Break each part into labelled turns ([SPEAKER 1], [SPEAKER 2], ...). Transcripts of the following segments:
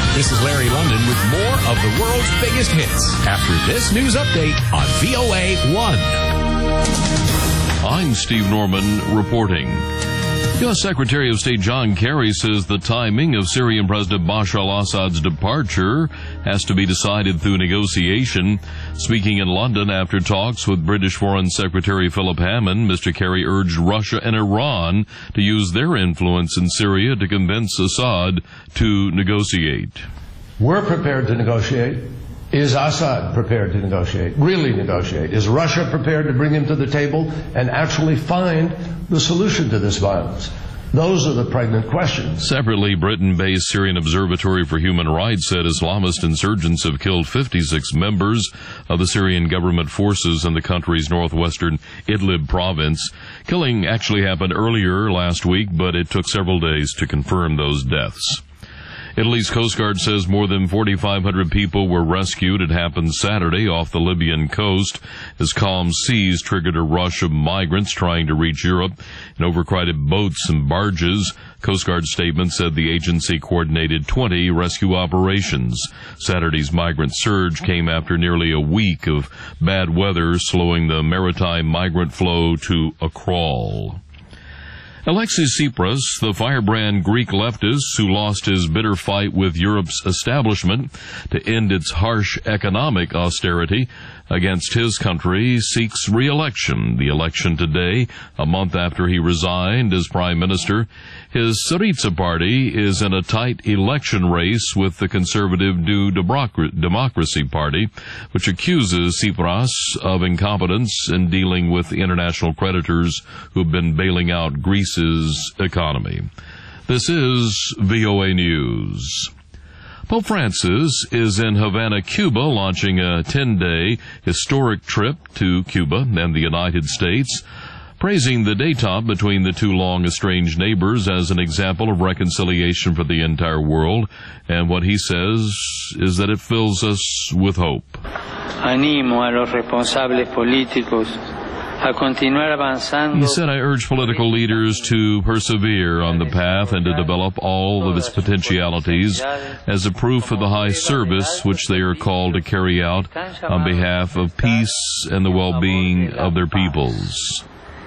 [SPEAKER 1] This is Larry London with more of the world's biggest hits after this news update on VOA 1.
[SPEAKER 2] I'm Steve Norman reporting. U.S. Secretary of State John Kerry says the timing of Syrian President Bashar al-Assad's departure has to be decided through negotiation. Speaking in London after talks with British Foreign Secretary Philip Hammond, Mr. Kerry urged Russia and Iran to use their influence in Syria to convince Assad to negotiate.
[SPEAKER 3] We're prepared to negotiate. Is Assad prepared to negotiate, really negotiate? Is Russia prepared to bring him to the table and actually find the solution to this violence? Those are the pregnant questions.
[SPEAKER 2] Separately, Britain-based Syrian Observatory for Human Rights said Islamist insurgents have killed 56 members of the Syrian government forces in the country's northwestern Idlib province. Killing actually happened earlier last week, but it took several days to confirm those deaths. Italy's Coast Guard says more than 4,500 people were rescued. It happened Saturday off the Libyan coast as calm seas triggered a rush of migrants trying to reach Europe in overcrowded boats and barges. Coast Guard statement said the agency coordinated 20 rescue operations. Saturday's migrant surge came after nearly a week of bad weather, slowing the maritime migrant flow to a crawl. Alexis Tsipras, the firebrand Greek leftist who lost his bitter fight with Europe's establishment to end its harsh economic austerity against his country, seeks re-election. The election today, a month after he resigned as prime minister. His Syriza party is in a tight election race with the conservative New Democracy Party, which accuses Tsipras of incompetence in dealing with international creditors who've been bailing out Greece's economy. This is VOA News. Pope Francis is in Havana, Cuba, launching a 10-day historic trip to Cuba and the United States, praising the détente between the two long-estranged neighbors as an example of reconciliation for the entire world. And what he says is that it fills us with hope.
[SPEAKER 4] Animo a los responsables políticos.
[SPEAKER 2] He said, I urge political leaders to persevere on the path and to develop all of its potentialities as a proof of the high service which they are called to carry out on behalf of peace and the well-being of their peoples.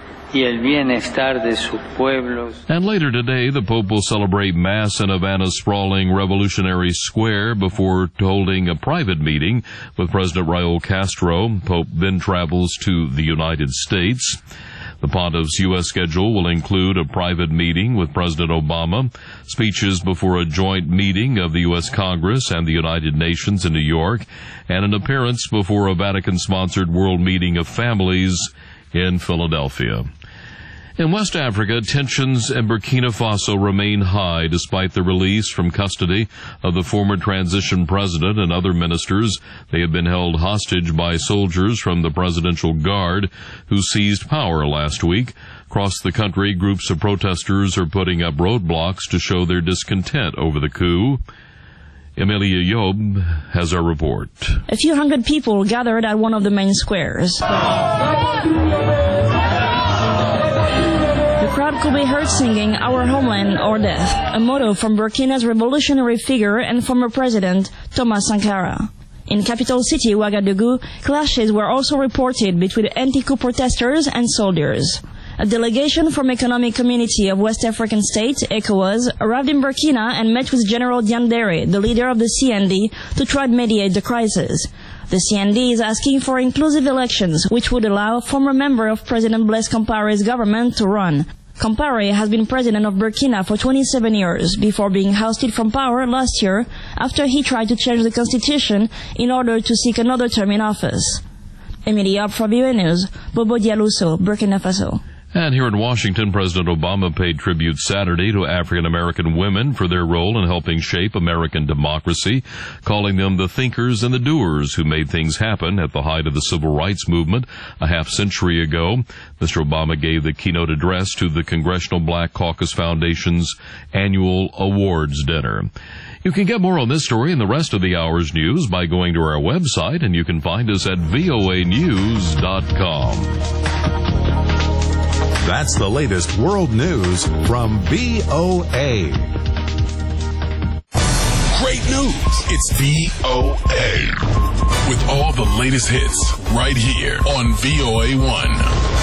[SPEAKER 2] And later today, the Pope will celebrate Mass in Havana's sprawling Revolutionary Square before holding a private meeting with President Raul Castro. Pope then travels to the United States. The Pontiff's U.S. schedule will include a private meeting with President Obama, speeches before a joint meeting of the U.S. Congress and the United Nations in New York, and an appearance before a Vatican-sponsored World Meeting of Families in Philadelphia. In West Africa, tensions in Burkina Faso remain high despite the release from custody of the former transition president and other ministers. They have been held hostage by soldiers from the Presidential Guard who seized power last week. Across the country, groups of protesters are putting up roadblocks to show their discontent over the coup. Emilia Yob has our report.
[SPEAKER 5] A few hundred people gathered at one of the main squares. The crowd could be heard singing Our Homeland or Death, a motto from Burkina's revolutionary figure and former president, Thomas Sankara. In capital city Ouagadougou, clashes were also reported between anti-coup protesters and soldiers. A delegation from Economic Community of West African States, ECOWAS, arrived in Burkina and met with General Diandere, the leader of the CND, to try to mediate the crisis. The CND is asking for inclusive elections, which would allow a former member of President Blaise Compaoré's government to run. Compaoré has been president of Burkina for 27 years, before being ousted from power last year after he tried to change the constitution in order to seek another term in office. Emilie Yob for VOA News, Bobo Dialuso, Burkina Faso.
[SPEAKER 2] And here in Washington, President Obama paid tribute Saturday to African-American women for their role in helping shape American democracy, calling them the thinkers and the doers who made things happen at the height of the civil rights movement a half-century ago. Mr. Obama gave the keynote address to the Congressional Black Caucus Foundation's annual awards dinner. You can get more on this story and the rest of the hour's news by going to our website, and you can find us at voanews.com.
[SPEAKER 1] That's the latest world news from VOA.
[SPEAKER 6] Great news! news. It's VOA. With all the latest hits right here on VOA1.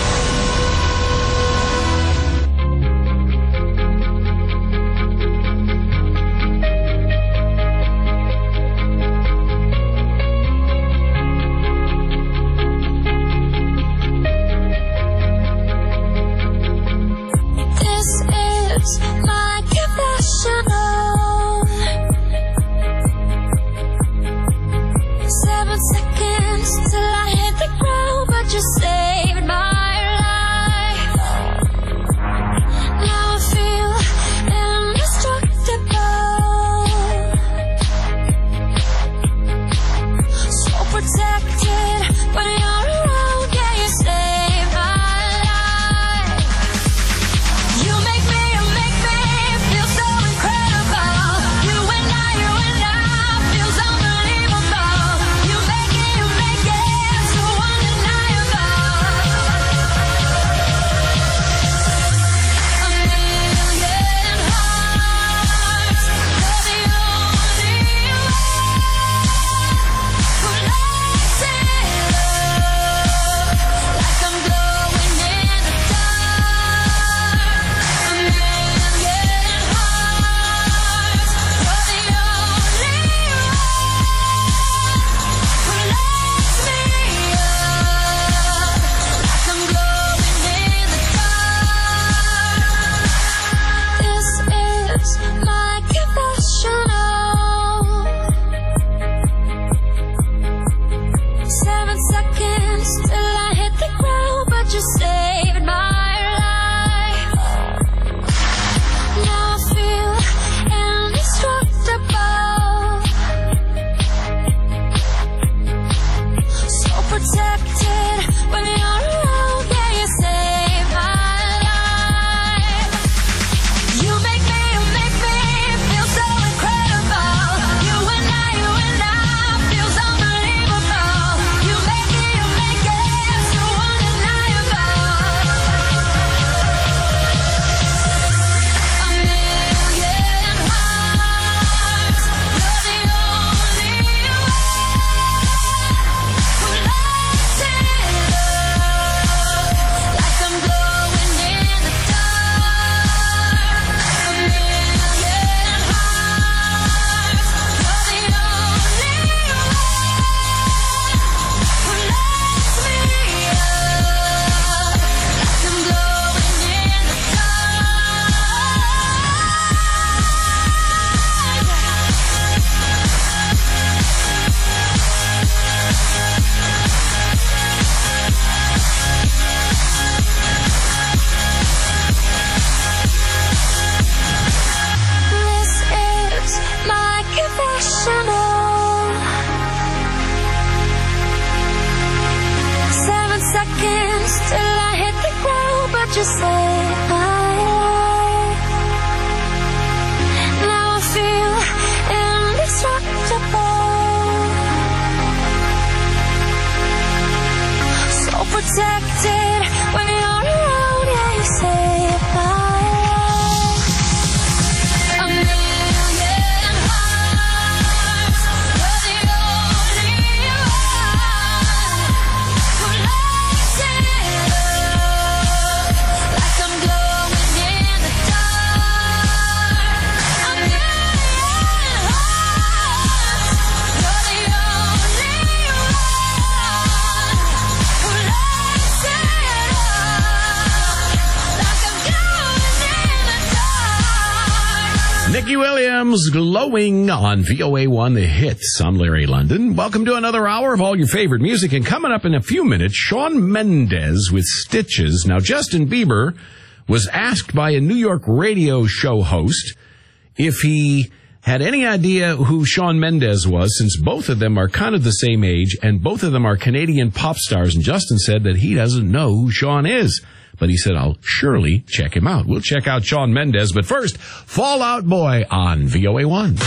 [SPEAKER 7] Nikki Williams, Glowing on VOA1, The Hits. I'm Larry London. Welcome to another hour of all your favorite music. And coming up in a few minutes, Shawn Mendes with Stitches. Now, Justin Bieber was asked by a New York radio show host if he had any idea who Shawn Mendes was, since both of them are kind of the same age and both of them are Canadian pop stars. And Justin said that he doesn't know who Shawn is. But he said, I'll surely check him out. We'll check out Shawn Mendes. But first, Fall Out Boy on VOA1.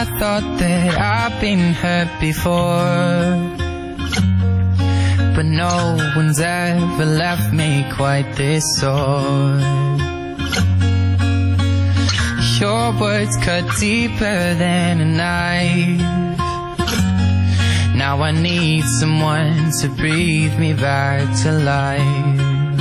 [SPEAKER 8] I thought that I've been hurt before, but no one's ever left me quite this sore. Your words cut deeper than a knife. Now I need someone to breathe me back to life.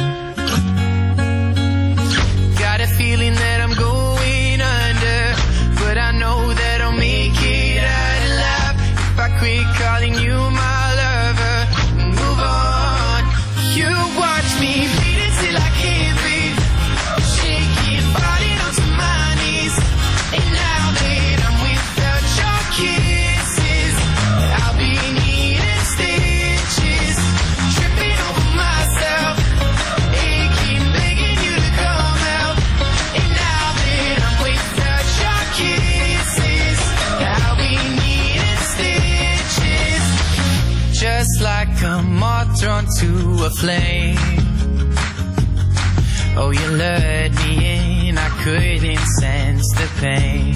[SPEAKER 8] Got a feeling that I'm going under, but I know that I'll make it out alive if I quit calling you my lover and move on. You watch me bleed until I can't breathe, shaking, falling onto my knees. And now that I'm without your kisses, I'll be needing stitches, tripping over myself, aching, begging you to come out. And now that I'm without your kisses, I'll be needing stitches, just like a moth drawn to a flame. Oh, you lured me in, I couldn't sense the pain.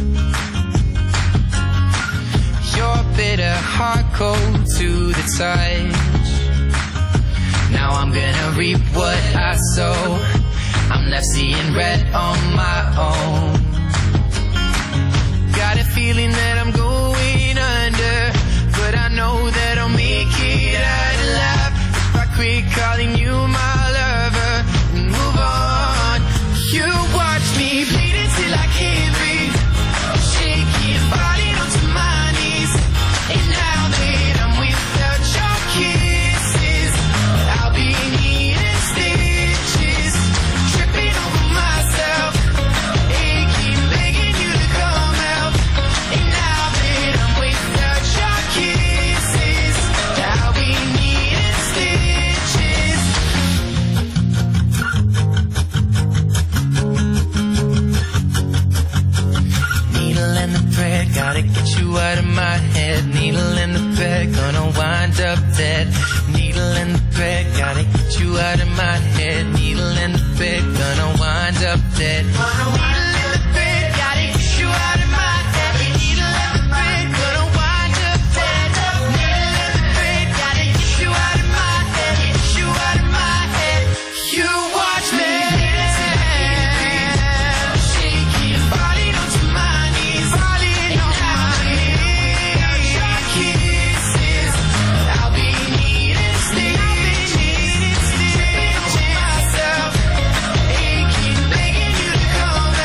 [SPEAKER 8] Your bitter heart cold to the touch. Now I'm gonna reap what I sow. I'm left seeing red on my own. Got a feeling that I'm going under, but I know that I'll make it out alive if I quit calling you my lover and move on. You watch me bleed until I can't breathe, shaking, falling onto my knees. And now that I'm without your kisses, I'll be needing stitches, tripping over myself, aching, begging you to come out. And now that I'm without your kisses, I'll be needing stitches. Needle in the thread, gotta get you out of my head. Needle in the thread, gonna wind up dead. Needle in the thread, gotta get you out of my head. Needle in the thread, gonna wind up dead. Needle in the thread, gotta get you out of my head. Needle in the thread, gonna wind up dead. Needle in the thread, gotta get you out of my head. Get you out of my head. You watch me shaking, falling onto my knees, falling on my knees. Your kisses, I'll be needing stitches, tripping over myself, aching, begging you to come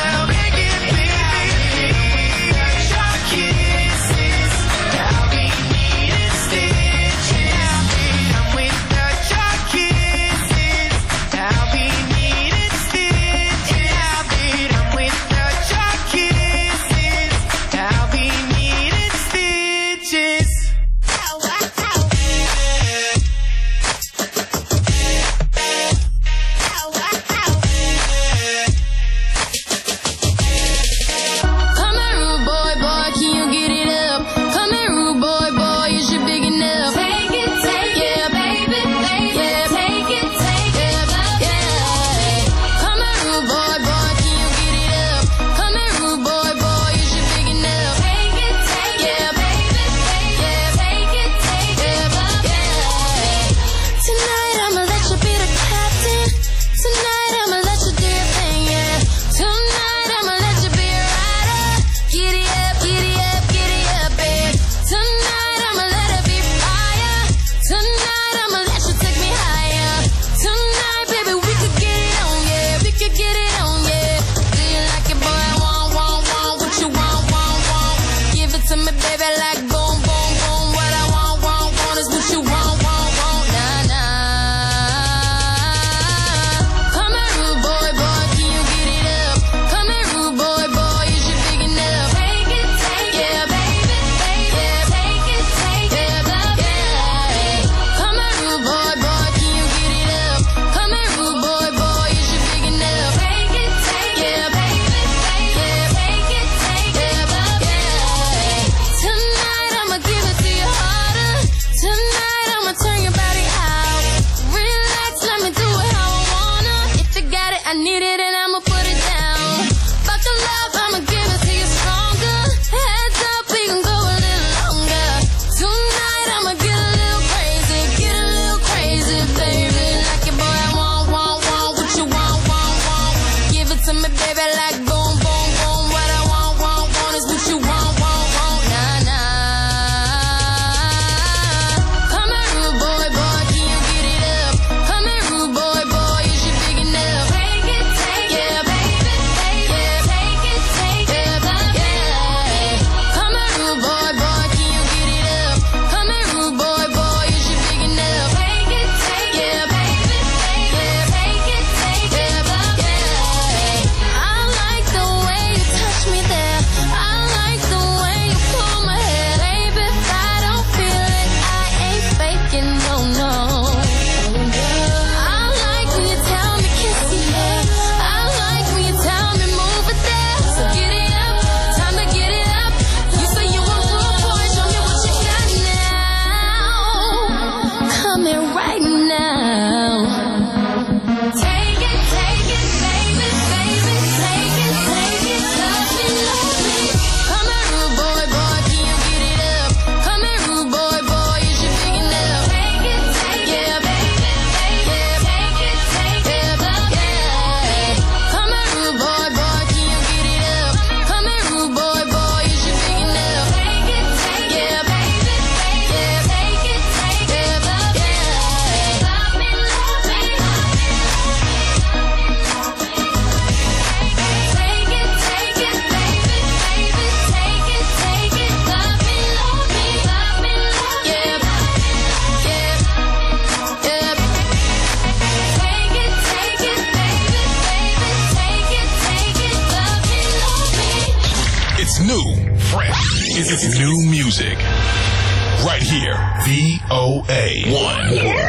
[SPEAKER 6] It's new, fresh. It's new music. Right here, VOA1.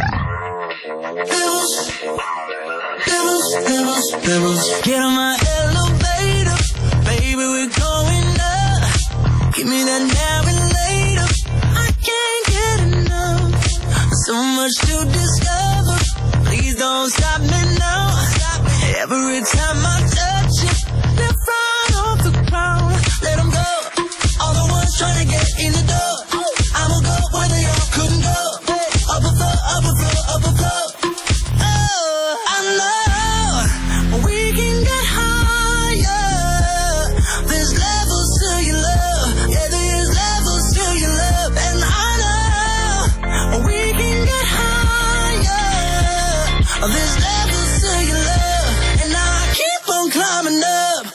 [SPEAKER 9] Get on my elevator, baby, we're going up. Give me that now and later. I can't get enough. So much to discover. Please don't stop me now. Every time I touch it, they're right off the ground. Let them go. All the ones trying to get in the door. I'ma go where they all couldn't go. Up a floor, up a floor, up a floor. Oh, I know we can get higher. There's levels to your love. Yeah, there's levels to your love. And I know we can get higher. There's levels to your love. And I keep on climbing up.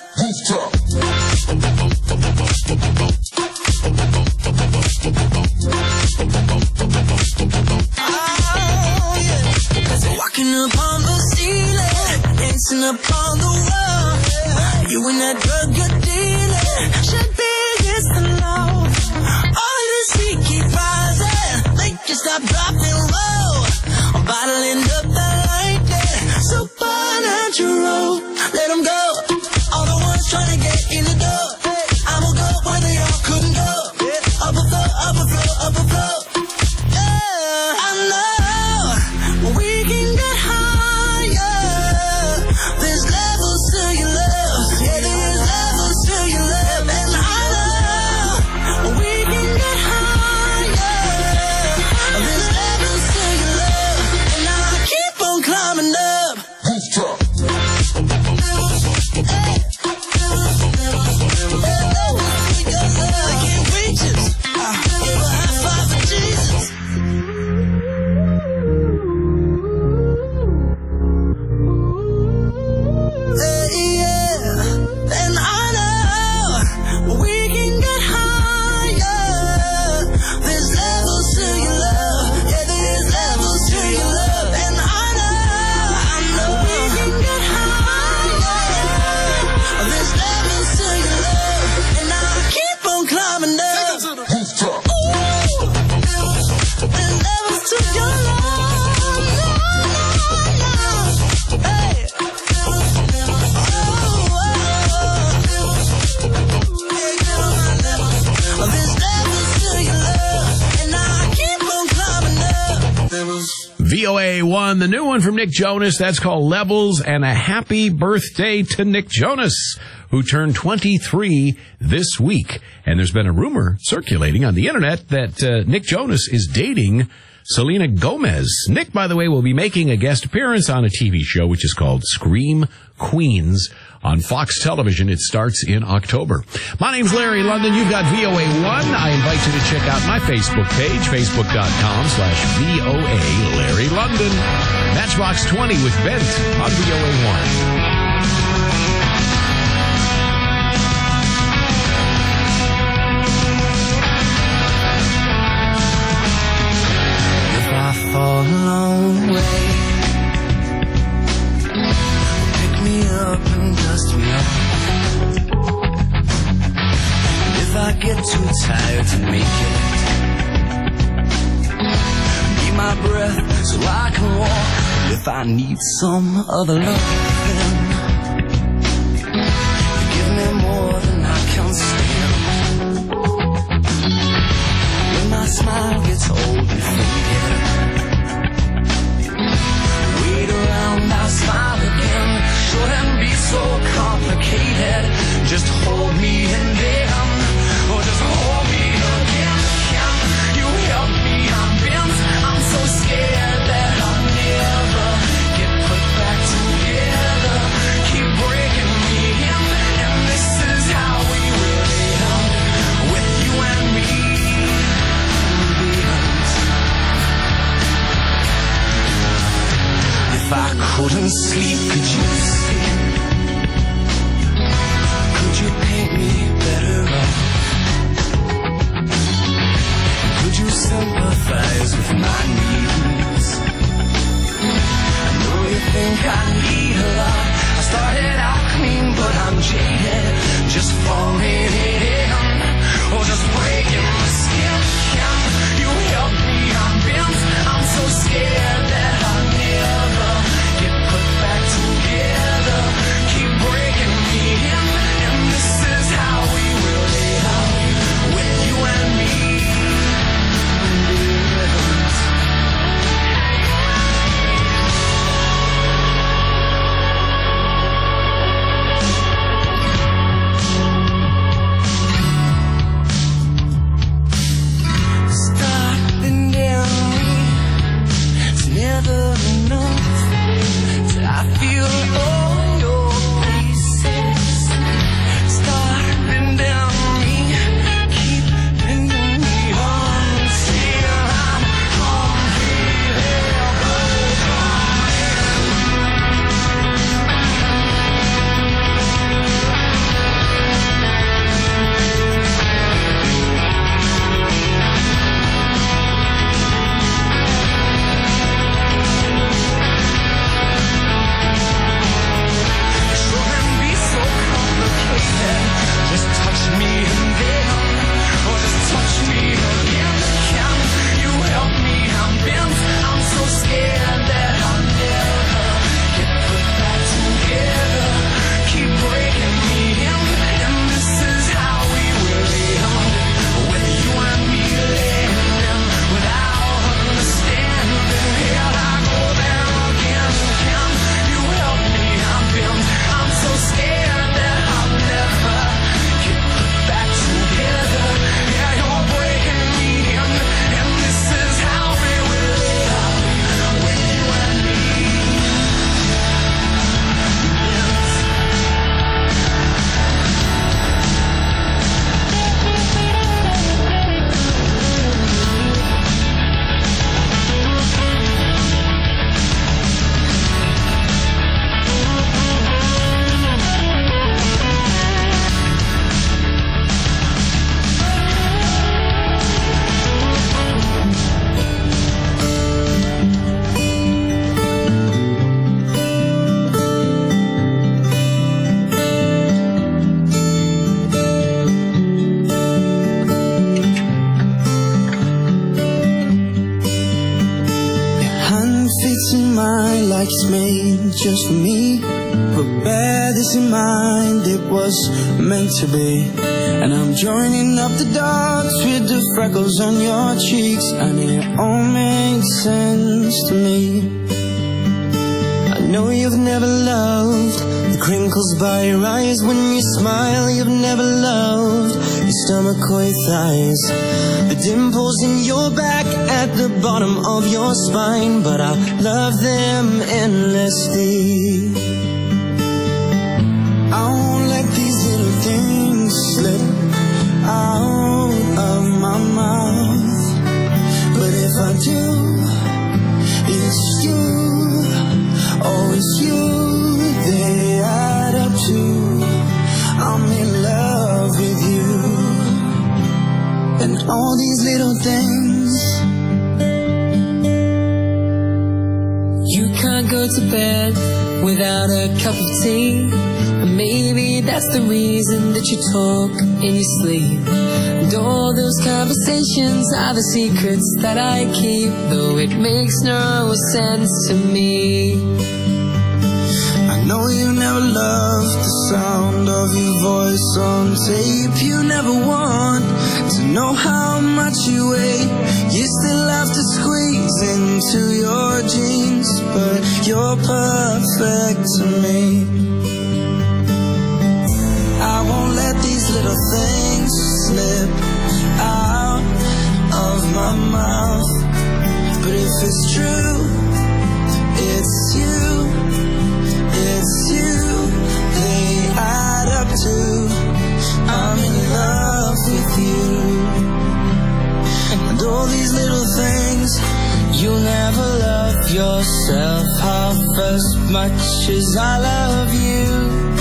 [SPEAKER 9] Walking upon the ceiling, dancing upon the wall. You and that drug you're dealing should be against the law. All you see keep rising, make you stop, drop, and roll. I'm bottling up that lightning, supernatural. Let them go, all the ones trying to get in the door. I'ma go where they all couldn't go. Up a floor, up a floor, up a floor. Yeah, I know we can get higher. There's levels to your love. Yeah, there's levels to your love. And I know we can get higher. There's levels to your love. And I keep on climbing up. I can't reach it. Give a high five for Jesus. And I know we can get higher. There's levels to your love. Yeah, there's levels to your love. And I know we can get higher. There's levels to your love. And I keep on climbing up. Ooh, there's levels to your love. Hey. There's levels to your love, and I keep on climbing up.
[SPEAKER 7] VOA1, the new one from Nick Jonas. That's called Levels, and a happy birthday to Nick Jonas, who turned 23 this week. And there's been a rumor circulating on the internet that Nick Jonas is dating Selena Gomez. Nick, by the way, will be making a guest appearance on a TV show which is called Scream Queens on Fox Television. It starts in October. My name's Larry London. You've got VOA1. I invite you to check out my Facebook page, facebook.com/VOA Larry London. Matchbox 20 with Bent on VOA1.
[SPEAKER 9] Fall a long way. Pick me up and dust me off. If I get too tired to make it, be my breath so I can walk. If I need some other loving, give me more than I can stand. When my smile gets old and faded, I'll smile again. Shouldn't be so complicated. Just hold me and then, or just hold me again. Can you help me? I'm bent. I'm so scared that I'll never get put back together. Keep breaking me in, and this is how we will end. With you and me. If I couldn't sleep, could you see? Could you paint me better off? Could you sympathize with my needs? I know you think I need a lot. I started out clean, but I'm jaded, just falling in it. mind like it's made just for me. But bear this in mind, it was meant to be. And I'm joining up the dots with the freckles on your cheeks, and it all makes sense to me. I know you've never loved the crinkles by your eyes when you smile. You've never loved your stomach or your thighs, the dimples in your back at the bottom of your spine. But I love them endlessly. I won't let these little things slip out of my mouth. But if I do, it's you, oh it's you, they add up to I'm in love with you. And all these little things. You can't go to bed without a cup of tea. Maybe that's the reason that you talk in your sleep. And all those conversations are the secrets that I keep, though it makes no sense to me. I know you never loved the sound of your voice on tape. You never want to know how much you weigh. You still have to squeeze into your jeans, but you're perfect to me. I won't let these little things slip out of my mouth. But if it's true, it's you, it's you, they add up to I'm in love with you. And all these little things, you'll never love yourself half as much as I love you.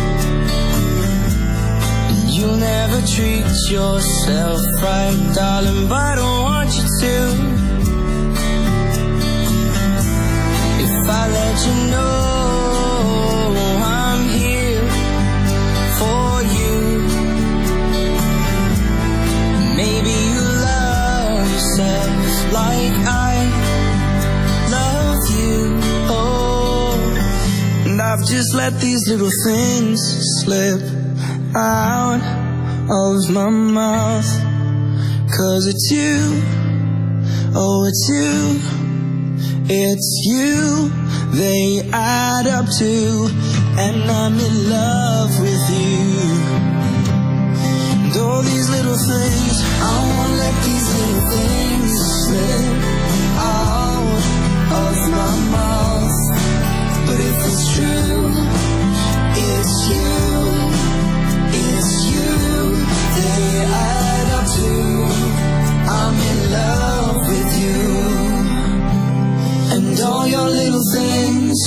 [SPEAKER 9] You'll never treat yourself right, darling, but I don't want you to. If I let you know I'm here for you, maybe you love yourself like I love you. Oh, and I've just let these little things slip out of my mouth. 'Cause it's you, oh it's you, it's you, they add up to, and I'm in love with you. And all these little things, I won't let these little things slip out of my mouth. But if it's true, it's you, they add up to I'm in love with you. And all your little things,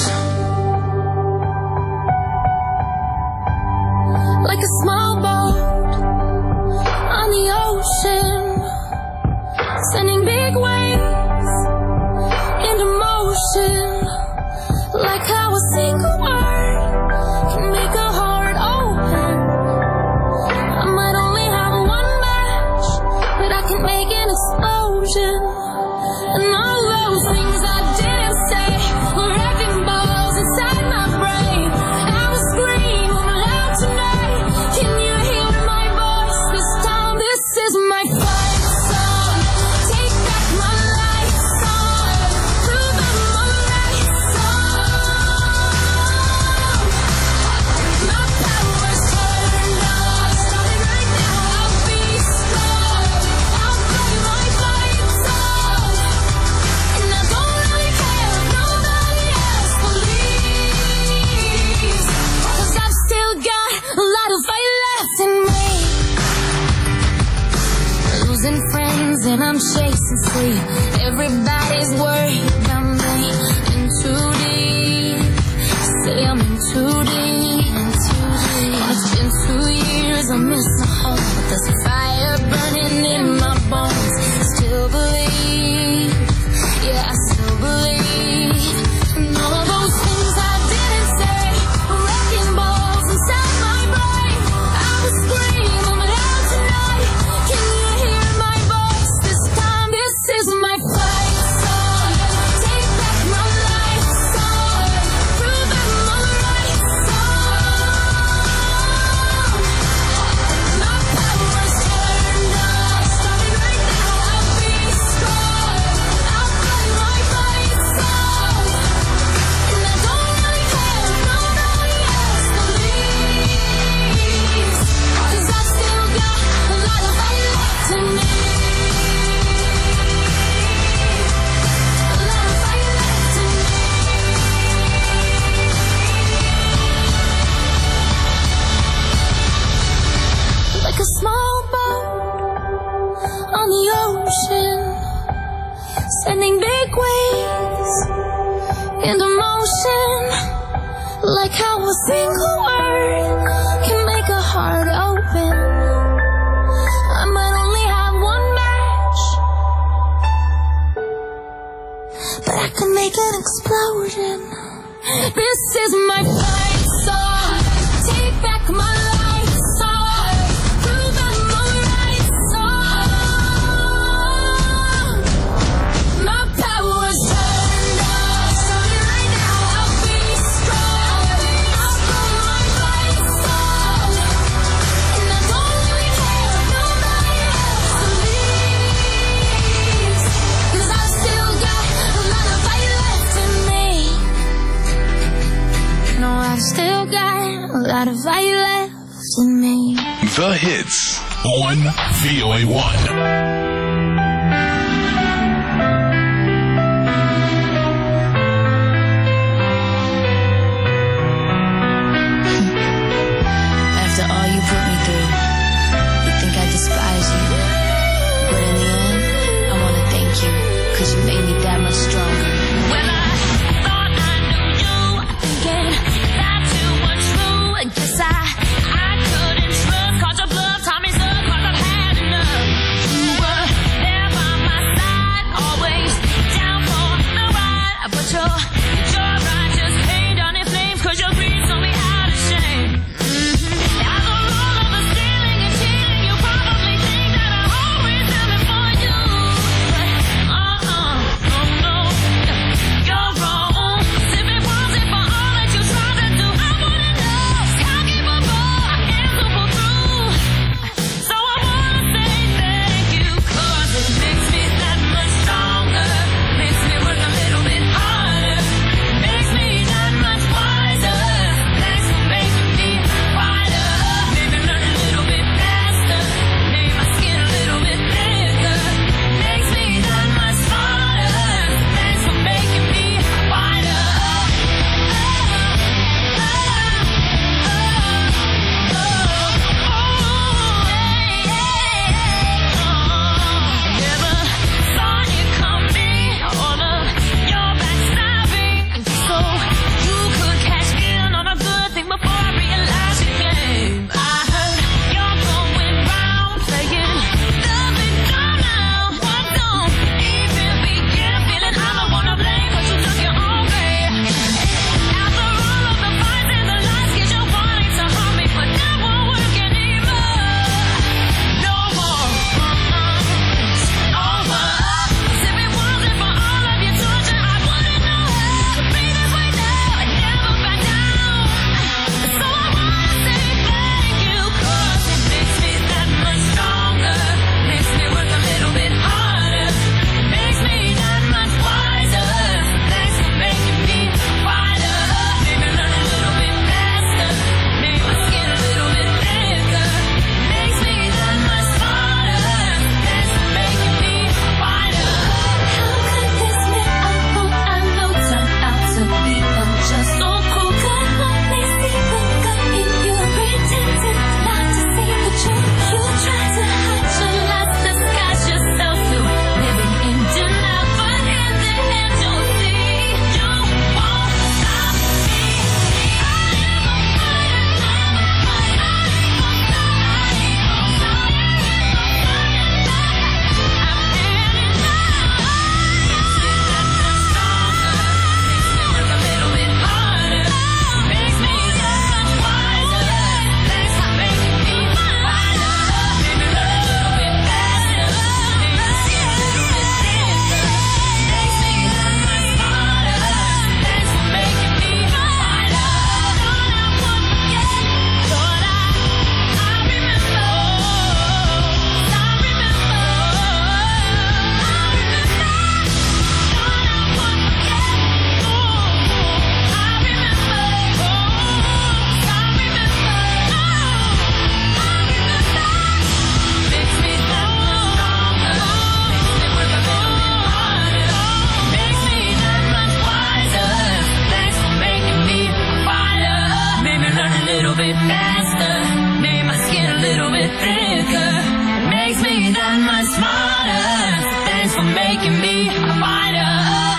[SPEAKER 10] like a small boat on the ocean, sending big waves into motion. Like how a single word can make a heart open. I might only have one match, but I can make an explosion. And all those things I didn't say were wrecking balls inside my brain. I will scream loud tonight. Can you hear my voice this time? This is my fight song. Take back my life song. Prove I'm my right song. My power's turned on. Starting right now, I'll be strong. I'll play my fight song. And I don't really care if nobody else believes. 'Cause I've still got a lot of fight left in me. Losing friends and I'm chasing sleep. Everybody's worried about me. In too deep. Say I'm in too deep. It's been 2 years, I miss my home, but there's a fire burning in my bones. Still believe, yeah, I still believe. And all those things I didn't say, wrecking balls inside my brain. I will scream loud tonight. Can you hear my voice this time? This is my fight song. Take back my life small boat on the ocean, sending big waves into motion, like how a single word can make a heart open. I might only have one match, but I can make an explosion. This is my fight song. Take back my life song. Prove I'm alright song. My power's turned on. So right now I'll be strong. I'll blow my light song. And I don't really care if nobody else believes. 'Cause I've still got a lot of fight left in me. No, I've still got a lot of fight left in me.
[SPEAKER 6] The hits on VOA1.
[SPEAKER 11] After all you put me through, you think I despise you. But in the end, I want to thank you, 'cause you made me that much stronger. When I thought I knew you, thinking that you were true, I guess I couldn't trust, caught your bluff, taught me stuff, 'cause I've had enough. You were there by my side, always down for the ride, but your righteous pain done its flames, 'cause your greed told me how to shame. As a rule of the stealing and cheating, you probably think that I always am it for you. But, oh no.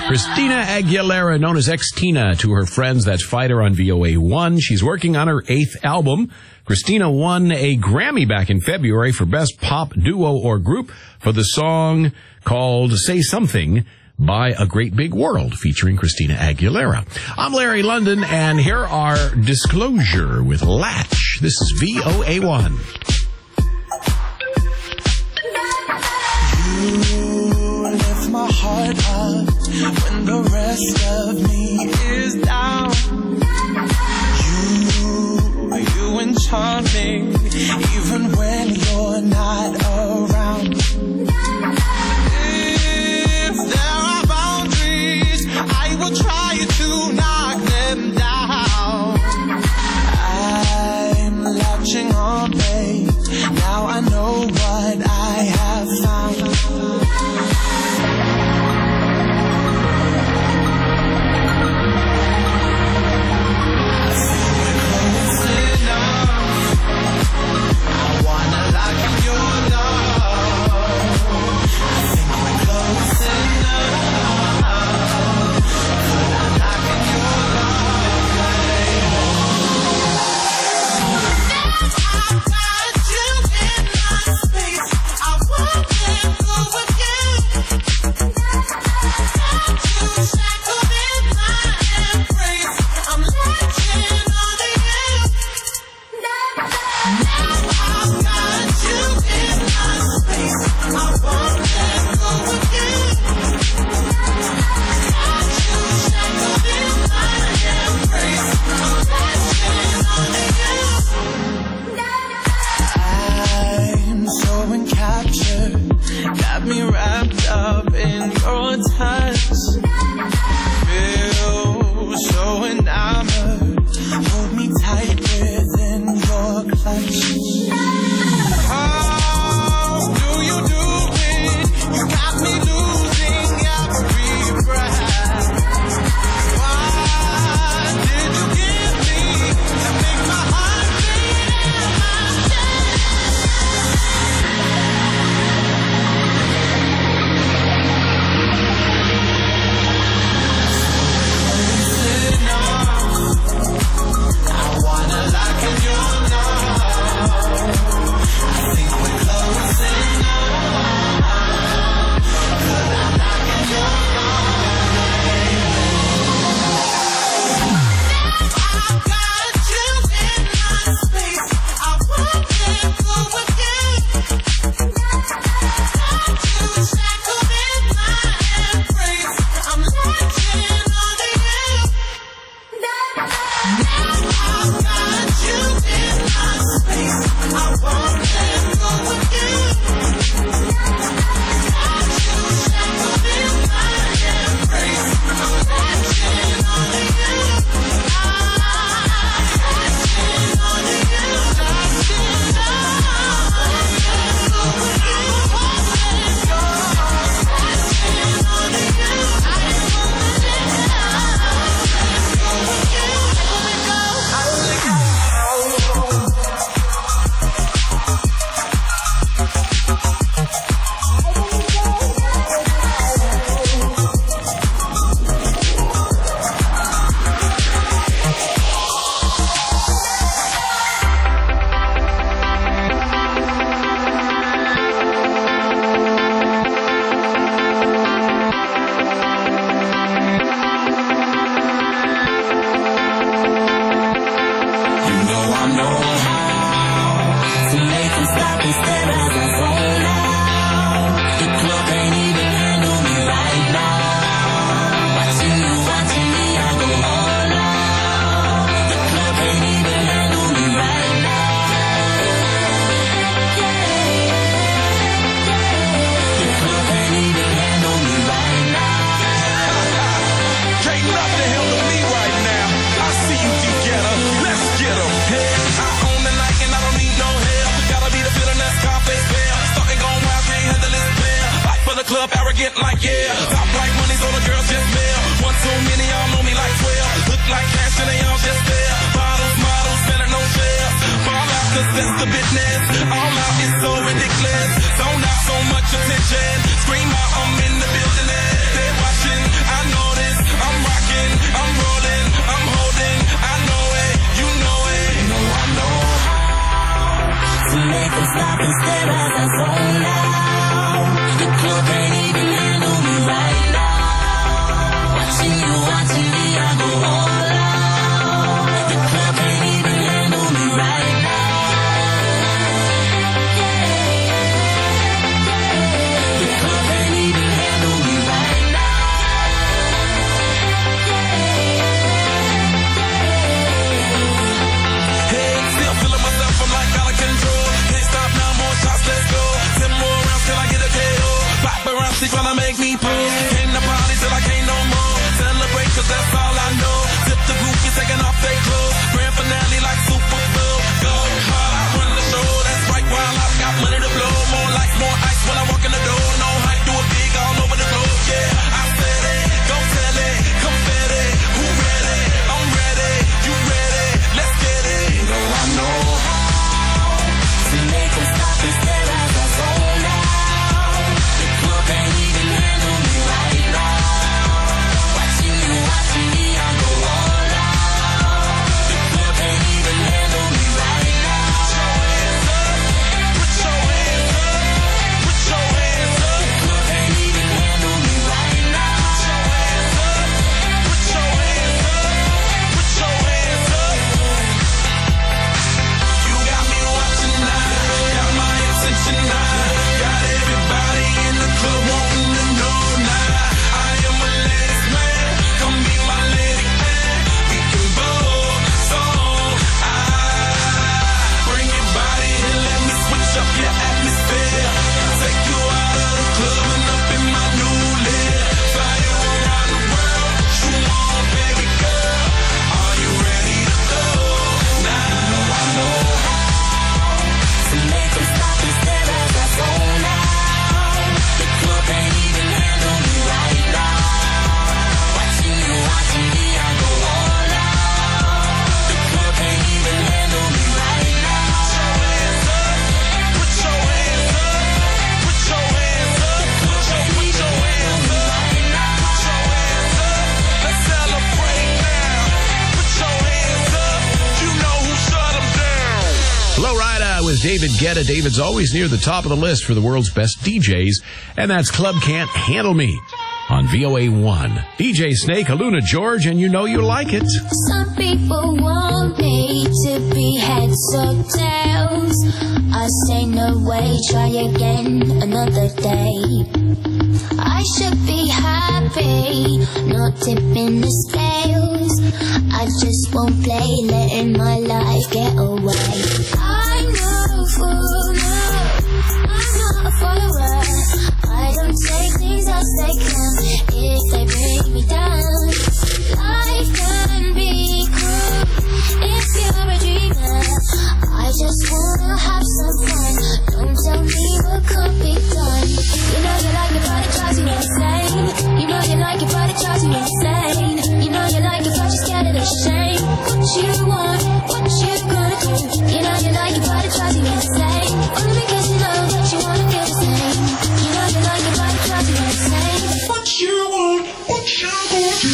[SPEAKER 7] Christina Aguilera, known as X-Tina to her friends, that's Fighter on VOA1. She's working on her 8th album. Christina won a Grammy back in February for Best Pop Duo or Group for the song called Say Something by A Great Big World, featuring Christina Aguilera. I'm Larry London, and here are Disclosure with Latch. This is VOA1.
[SPEAKER 9] You lift my heart up when the rest of me is down. You enchant me even when you're not around. If there are boundaries, I will try to knock them down. I'm latching on, babe. Now I know what I have found. Got me wrapped up in your touch. Feel so enamored. Hold me tight within your clutch. How do you do it? You got me losing every breath. What did you give me to make my heart beat in my chest?
[SPEAKER 12] Club arrogant like yeah, top like money's all the girls just mail. One too many, y'all know me like 12. Look like cash and they all just there. Bottles, models, better no shares. Fall out 'cause that's the business. All out is so ridiculous. Zone out so much attention. Scream out, I'm in the building. They're watching, I know
[SPEAKER 9] stop and stare as I zone out. The club can't even handle me right now. Watching you, watching me, I go all out. The club can't even handle me right now. The club can't even handle me right now.
[SPEAKER 12] Hey, still feeling myself, I'm like out of control. Can't stop now, more shots, let's go. 10 more rounds till I get a KO. Paparazzi tryna make me pull. Came to party till I can't no more. Celebrate 'cause that's all I know. Tip the groupies taking off their clothes. Grand finale like Super Bowl. Go hard, I run the show. That's right, while I've got money to blow. More lights, more ice when I walk in the door. No hype, do it big all over the globe. Yeah, I said it, don't tell it. Confetti, who ready? I'm ready, you ready? Let's get it.
[SPEAKER 9] You know I know how to make them stop and stare as I zone out. The club can't even handle me right now. Watching you, watching me, I go all out. The club can't even handle me right now.
[SPEAKER 12] Put your hands up, put your hands up.
[SPEAKER 9] The club can't even handle me right now.
[SPEAKER 12] Put your hands up, put your hands up. You got me watching now, got my attention now. Got everybody in the club wanting to know now. I am a ladies man, come be my lady man. We can both so bring your body and let me switch up your atmosphere. Take you out of the club and up in my new lid. Fly you around the world, you want baby girl. Are you ready to go now?
[SPEAKER 9] I know how to make them stop and stare as I zone out. The club can't even handle me right now. Watching you, watching me, I go all out. The club can't even handle me right now.
[SPEAKER 12] Put your hands up, put your hands up, put your hands up,
[SPEAKER 9] Right now.
[SPEAKER 12] put your hands up. Let's celebrate now. Put your hands up. You know who shut 'em down.
[SPEAKER 7] Flowrider with David Guetta. David's always near the top of the list for the world's best DJs, and that's Club Can't Handle Me on VOA1. DJ Snake, Aluna George, and you know you like it.
[SPEAKER 10] Some people want me to be heads or tails. I say no way, try again another day. I should be happy, not tipping the scales. I just won't play, letting my life get away. I'm no fool, no, I'm not a follower. I don't take things as they come if they bring me down. Life can be cruel if you're a dreamer. I just wanna have some fun. Don't tell me what could be done. You know you like it, but it drives you insane. You know you like it, but it drives you insane. You know you like it, but you're scared of the shame. What you want, what you gonna do? You know you like it, but it drives you insane. Only because you know that you wanna feel the same. You know you like it, but it drives you insane.
[SPEAKER 12] What you want, what you gonna do?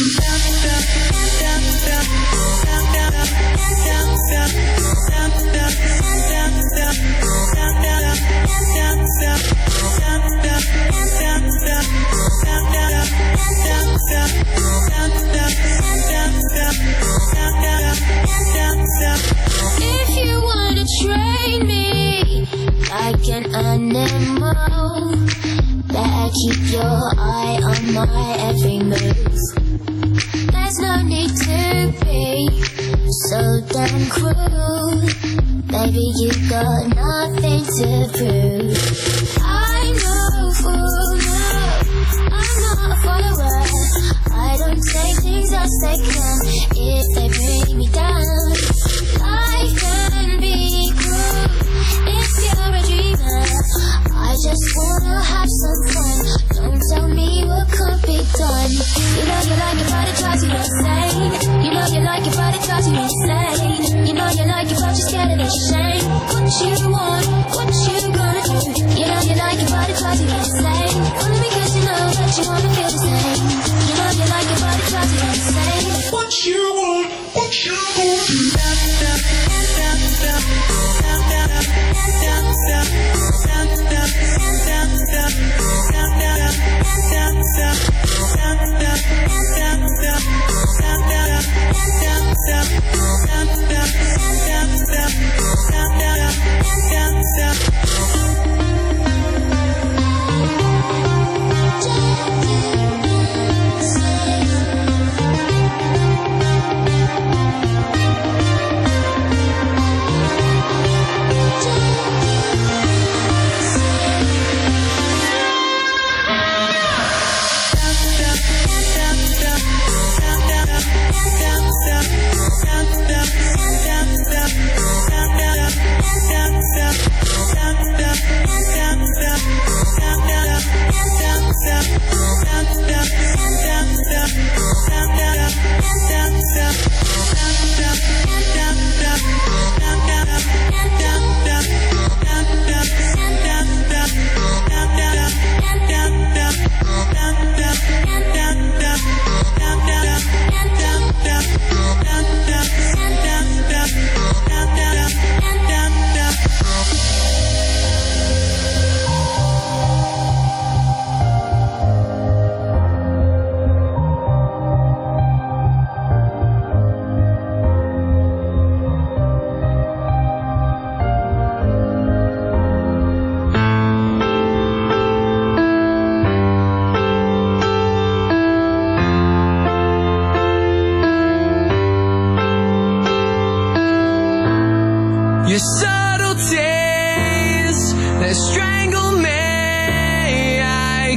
[SPEAKER 10] If you wanna train me like an animal, better keep your eye on my every move. There's no need to be so damn cruel. Baby, you got nothing to prove. I'm no fool, no, I'm not a follower. I don't take things as they come if they bring me down. Life can be cruel if you're a dreamer. I just wanna have some fun. Don't tell me what could be done. You know you like it, but it drives you insane. You know you like it, but it drives you insane. You know you like it, but you're scared of the shame. What you want, what you gonna do? You know you like it, but it drives you insane. Only because you know that you wanna feel the same. You know you like it, but it drives you insane.
[SPEAKER 12] What you want, what you gonna do?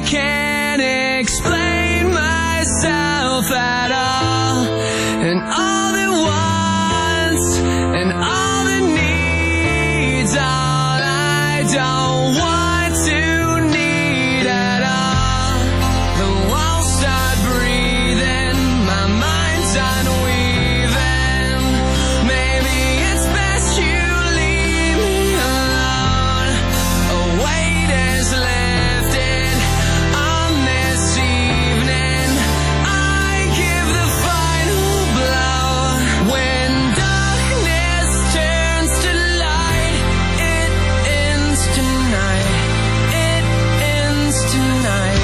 [SPEAKER 8] can't explain myself at all. And all the wants and all the needs, all I don't want to need at all. The walls start breathing, my mind's unweaving. Maybe it's best you leave me alone. A weight is lifted on this evening. I give the final blow. When darkness turns to light, it ends tonight. It ends tonight.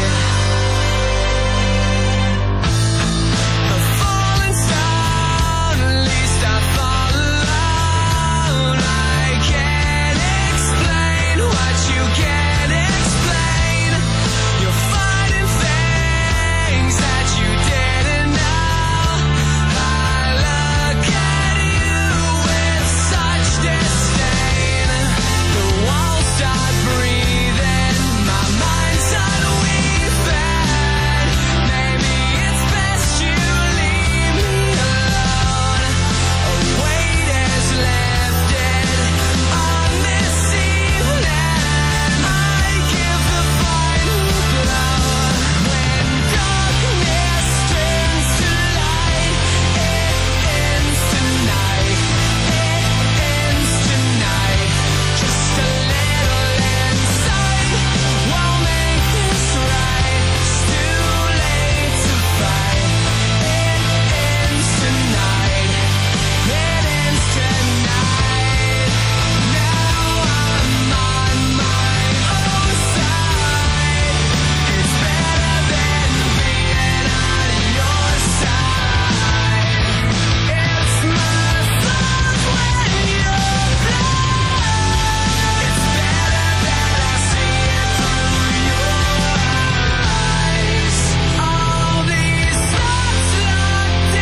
[SPEAKER 8] A falling stone, at least I fall alone. I can't explain what you can't explain. You're fighting things that you didn't know. I look at you with such disdain. The walls start breathing, my mind's unweaving. Maybe it's best you leave me alone. A weight is lifted on this evening. I give the final blow. When darkness turns to light, it ends tonight. It ends tonight. Just a little insight won't make this right. It's too late to fight. It ends tonight. It ends tonight. Now I'm on my own side. It's better than being on your side. It's my fault when you're blind. It's better that I see it through your eyes. All these thoughts locked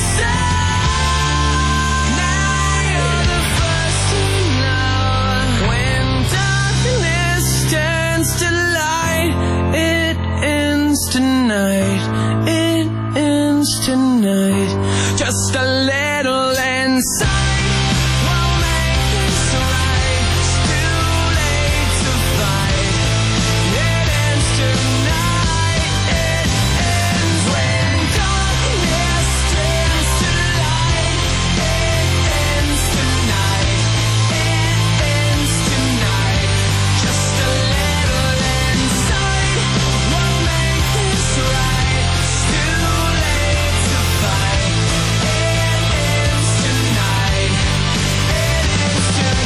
[SPEAKER 8] inside. Now you're the first to know. When darkness turns to light, it ends tonight. It ends tonight. Just a little insight won't make this right. It's too late to fight. It ends tonight. It ends when darkness turns to light. It ends tonight. It ends tonight. Just a little insight won't make this right. It's too late to fight. It ends tonight. It ends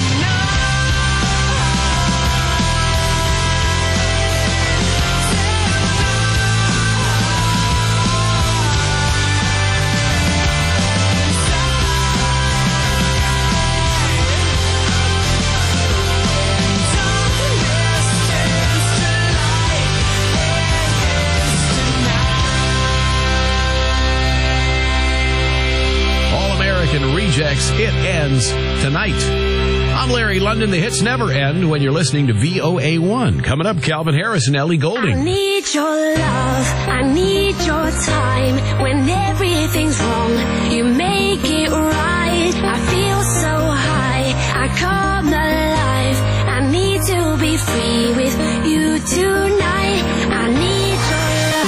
[SPEAKER 7] All American Rejects, It Ends Tonight. I'm Larry London. The hits never end when you're listening to VOA1. Coming up, Calvin Harris and Ellie
[SPEAKER 10] I
[SPEAKER 7] Goulding.
[SPEAKER 10] need your love, I need your time. When everything's wrong, you make it right. I feel so high, I come alive. I need to be free with you tonight. I need your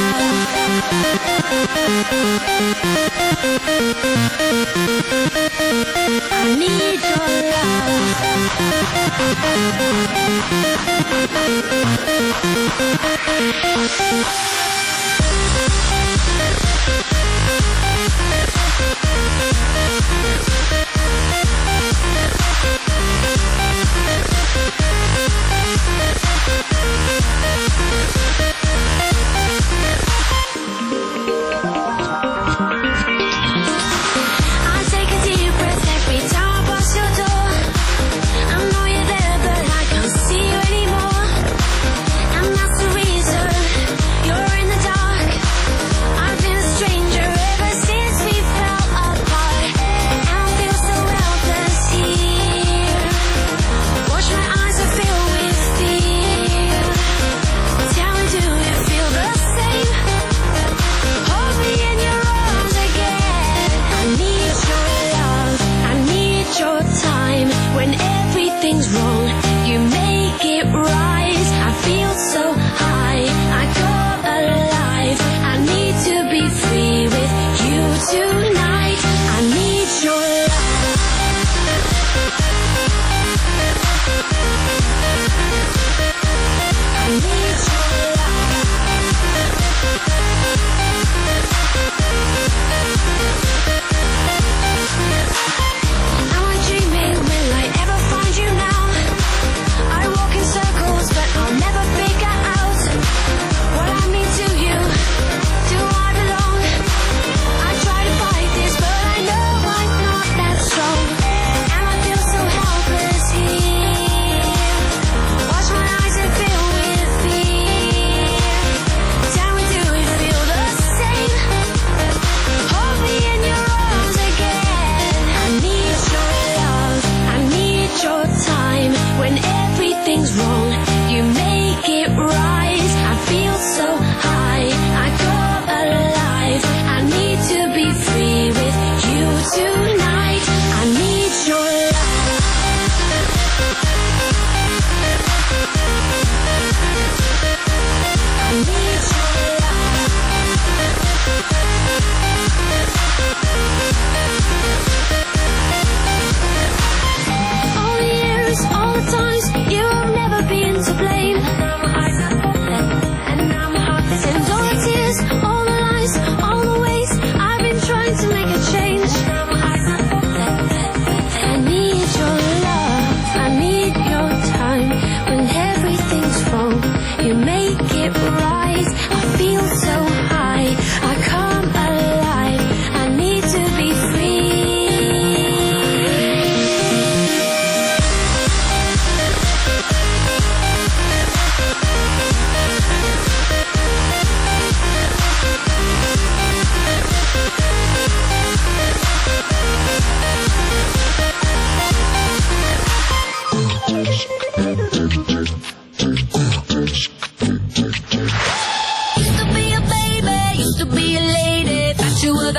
[SPEAKER 10] love. I need your I take a deep breath every time I pass your door. I know you're there, but I can't see you anymore. And that's the reason you're in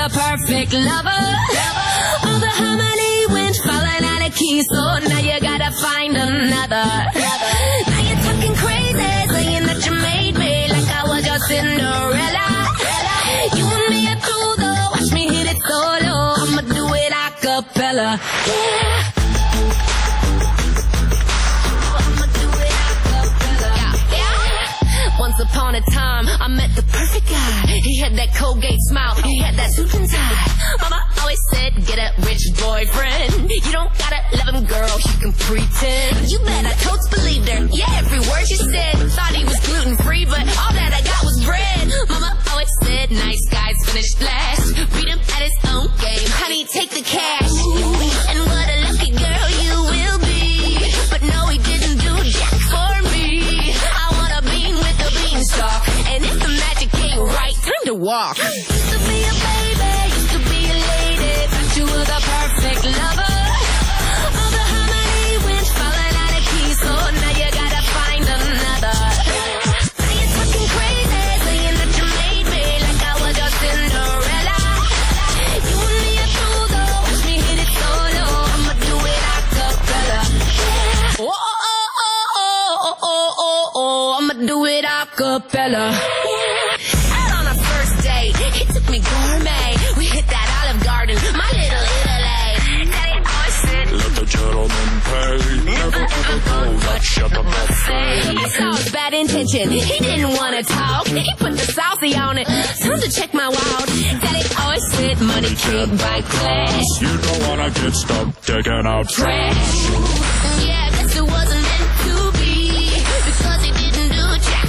[SPEAKER 10] the perfect lover. All the harmony went falling out of key, so now you gotta find another. Now you're talking crazy, saying that you made me like I was your Cinderella. You and me are through though, watch me hit it solo. I'ma do it a cappella. Yeah. Once upon a time, I met the perfect guy. He had that Colgate smile, he had that suit and tie. Mama always said, get a rich boyfriend. You don't gotta love him, girl, you can pretend. You bet I totes believed her, yeah, every word she said. Thought he was gluten-free, but all that I got was bread. Mama always said, nice guys finish last. Beat him at his own game, honey, take the cash. And what a lucky girl you will be. But no, he didn't do jack for me. I want a bean with the beanstalk, and if the magic ain't right, time to walk. Used to be a baby, used to be a lady, thought you were the perfect lover. All the harmony went falling out of key, so now you gotta find another. Now you're talking crazy, saying that you made me like I was your Cinderella. You and me are through though, watch me hit it solo. I'ma do it a cappella. Yeah. Oh, oh, oh, oh, oh, oh, oh, oh, I'ma do it a cappella. Out on a first date, he took me gourmet. We hit that Olive Garden, my little Italy. Daddy always said, let the gentleman pay. Never ever go touch up a buffet. I saw his bad intention, he didn't want to talk. He put the saucy on it, time to check my wallet. Daddy always said, money can't buy class.
[SPEAKER 13] You don't wanna get stuck taking out
[SPEAKER 10] trash.